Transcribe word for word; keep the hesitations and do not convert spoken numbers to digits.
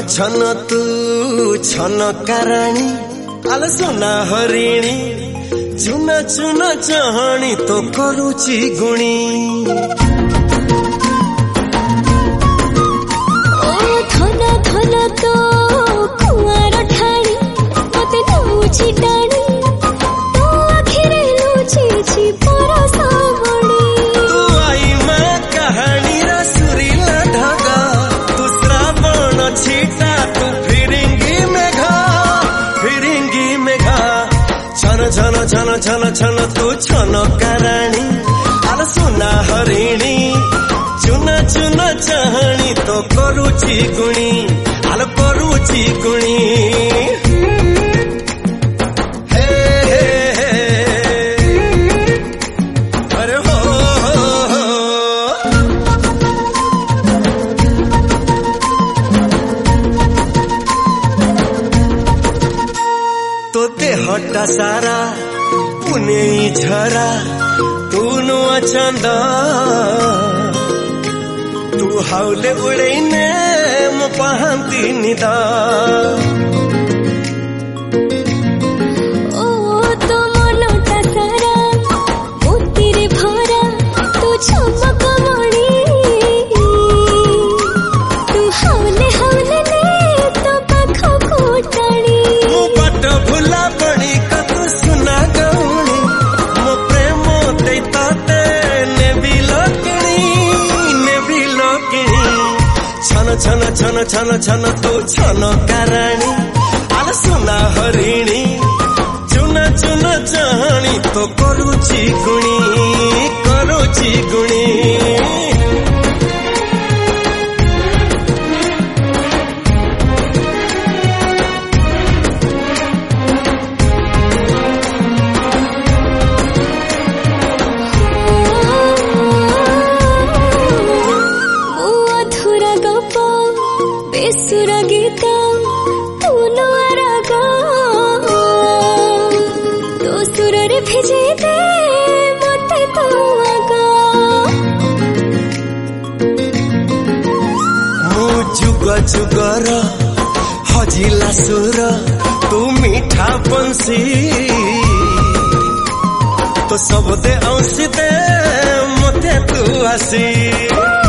छन तू छन कराणी आल सोना हरिणी चुना चुना चाहणी तो करुची गुणी ओ धन धन तो कुआर ठाणी मते नौची टाणी तो आखिरे लुची छी परसावणी तू आई मां कहानी रसुरीला ढगा तू श्रावण छीटा तू फिरिंगी मेघा फिरिंगी मेघा छन छन छन छन छन तू छन कराणी आल सोना हरिणी चुना चुना चाहणी तो करुची गुणी आल करुची गुणी हे हे हे अरे हो हो तो देहटा सारा पुने झरा तू नुआ चंदा तू हाउले उड़ैने म पहंती निदा ओ तो मनटा सारा मोतीरे भरा तू चमक मणि तू हावले हावले ने तो पाख कोटाणी मु बट भुला पड़ी कतु सुना गौणी मो प्रेम दैताते ने भी लोकिणी ने भी लोकिणी छन छन छन छन छन तू छन कराणी आल सोना हरिणी चुना चुना चाहणी तो करुची गुणी करुची गुणी बेसुरा गीत तू राग तो सुर रे भिजे दे मते तू आगा मु जुग जुगर हजिला सुर तू मीठा बंसी तो सब दे औसी दे मते तू हसी